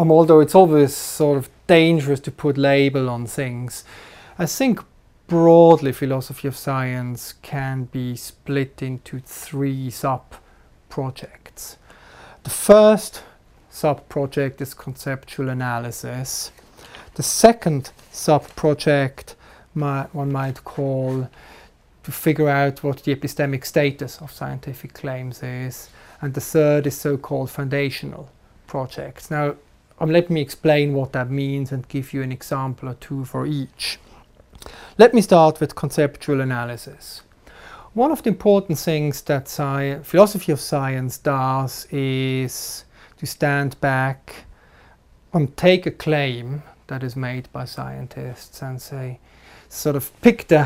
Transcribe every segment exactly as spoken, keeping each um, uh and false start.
um, although it's always sort of dangerous to put label on things, I think broadly philosophy of science can be split into three sub-projects. The first sub-project is conceptual analysis. The second sub-project might, one might call to figure out what the epistemic status of scientific claims is. And the third is so-called foundational projects. Now, um, let me explain what that means and give you an example or two for each. Let me start with conceptual analysis. One of the important things that sci- philosophy of science does is to stand back and take a claim that is made by scientists and say, sort of pick the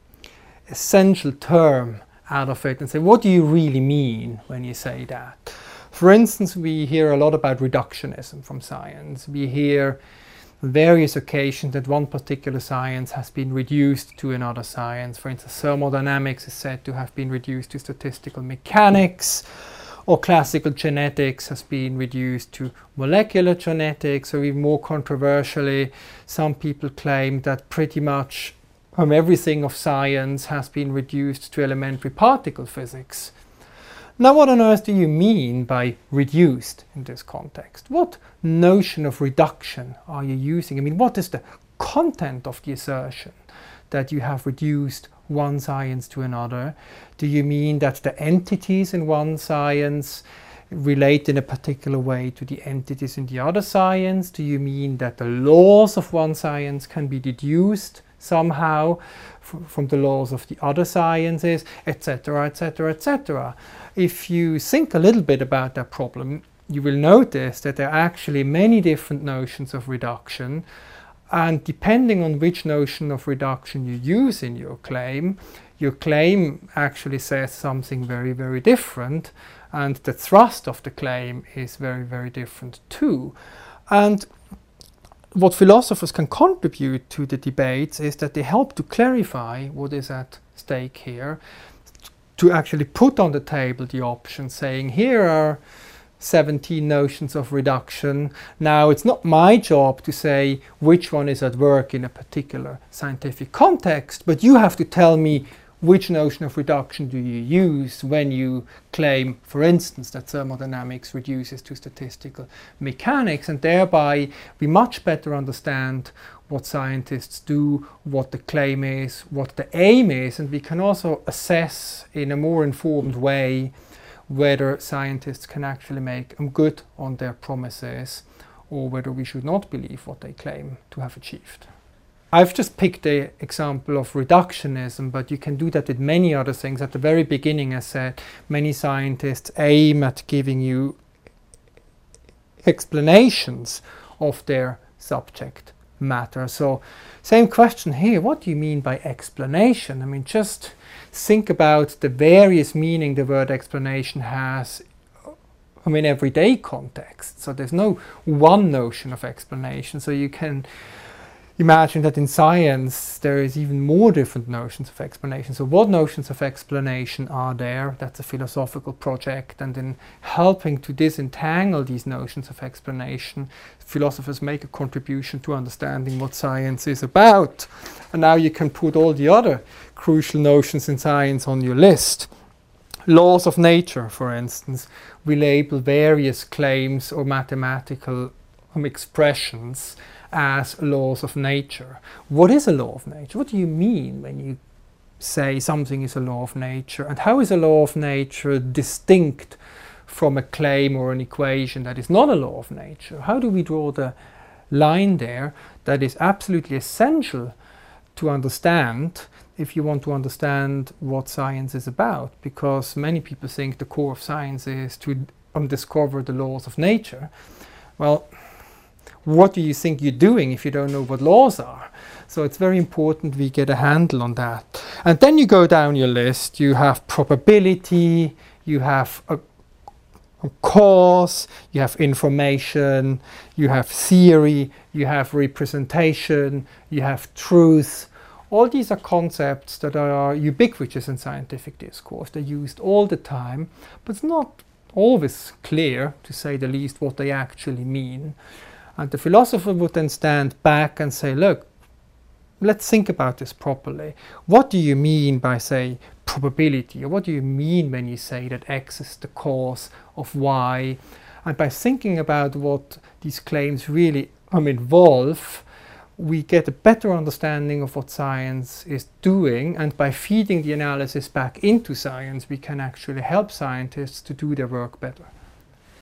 essential term out of it and say, what do you really mean when you say that? For instance, we hear a lot about reductionism from science. We hear on various occasions that one particular science has been reduced to another science. For instance, thermodynamics is said to have been reduced to statistical mechanics, or classical genetics has been reduced to molecular genetics, or even more controversially, some people claim that pretty much um, everything of science has been reduced to elementary particle physics. Now, what on earth do you mean by reduced in this context? What notion of reduction are you using? I mean, what is the content of the assertion that you have reduced one science to another? Do you mean that the entities in one science relate in a particular way to the entities in the other science? Do you mean that the laws of one science can be deduced somehow f- from the laws of the other sciences, et cetera, et cetera, et cetera? If you think a little bit about that problem, you will notice that there are actually many different notions of reduction, and depending on which notion of reduction you use in your claim, your claim actually says something very, very different, and the thrust of the claim is very, very different too. And what philosophers can contribute to the debates is that they help to clarify what is at stake here, to actually put on the table the option saying, here are seventeen notions of reduction. Now, it's not my job to say which one is at work in a particular scientific context, but you have to tell me which notion of reduction do you use when you claim, for instance, that thermodynamics reduces to statistical mechanics, and thereby we much better understand what scientists do, what the claim is, what the aim is, and we can also assess in a more informed way whether scientists can actually make good on their promises or whether we should not believe what they claim to have achieved. I've just picked the example of reductionism, but you can do that with many other things. At the very beginning, I said many scientists aim at giving you explanations of their subject matter. So, same question here. What do you mean by explanation? I mean, just think about the various meaning the word explanation has I mean, everyday context. So there's no one notion of explanation. So you can imagine that in science there is even more different notions of explanation. So what notions of explanation are there? That's a philosophical project. And in helping to disentangle these notions of explanation, philosophers make a contribution to understanding what science is about. And now you can put all the other crucial notions in science on your list. Laws of nature, for instance, we label various claims or mathematical um, expressions as laws of nature. What is a law of nature? What do you mean when you say something is a law of nature? And how is a law of nature distinct from a claim or an equation that is not a law of nature? How do we draw the line there that is absolutely essential to understand if you want to understand what science is about? Because many people think the core of science is to um, discover the laws of nature. Well, what do you think you're doing if you don't know what laws are? So it's very important we get a handle on that. And then you go down your list, you have probability, you have a, a cause, you have information, you have theory, you have representation, you have truth. All these are concepts that are ubiquitous in scientific discourse. They're used all the time, but it's not always clear, to say the least, what they actually mean. And the philosopher would then stand back and say, look, let's think about this properly. What do you mean by, say, probability? Or what do you mean when you say that X is the cause of Y? And by thinking about what these claims really um, involve, we get a better understanding of what science is doing, and by feeding the analysis back into science, we can actually help scientists to do their work better.